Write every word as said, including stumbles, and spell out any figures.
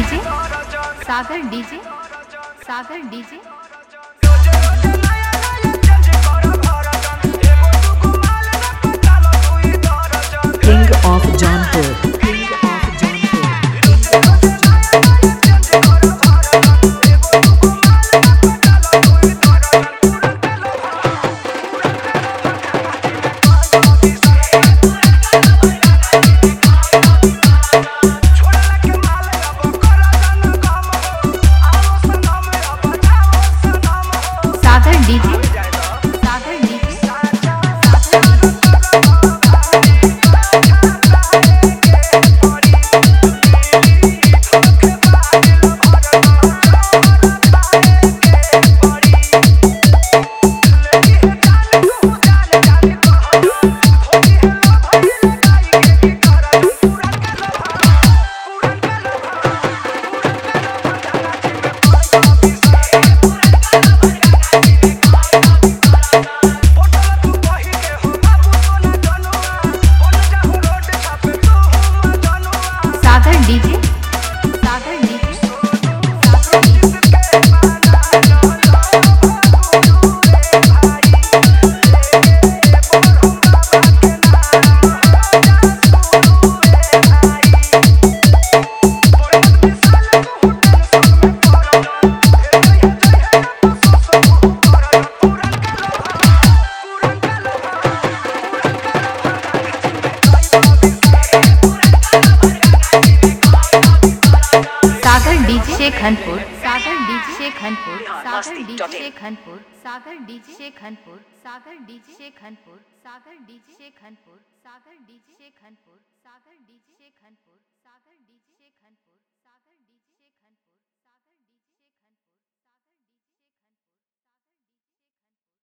DJ Sagar DJ Sagar DJ King of Jaunpur. King of Jaunpur. Sagar DJ Sagar DJ Sagar DJ Sagar DJ Sagar DJ Shekhanpur Sagar DJ Shekhanpur Sagar DJ Shekhanpur Sagar DJ Shekhanpur Sagar DJ Shekhanpur Sagar DJ Shekhanpur Sagar DJ Shekhanpur Sagar DJ Shekhanpur Sagar DJ Shekhanpur Sagar DJ